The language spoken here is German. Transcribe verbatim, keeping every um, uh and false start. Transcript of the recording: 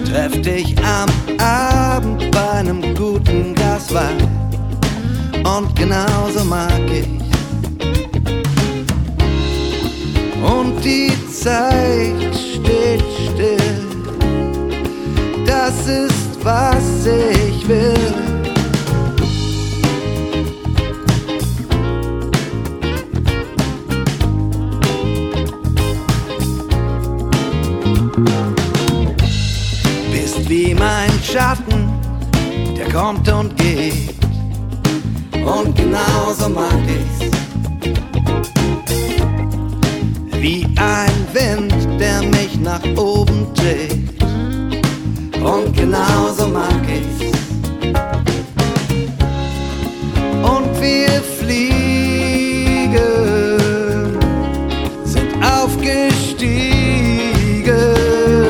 treff dich am Abend bei einem guten Glas Wein. Und genauso mag ich. Und die Zeit steht still. Das ist, was ich will. Bist wie mein Schatten, der kommt und geht. Und genauso mag ich's. Wie ein Wind, der mich nach oben trägt. Und genauso mag ich's.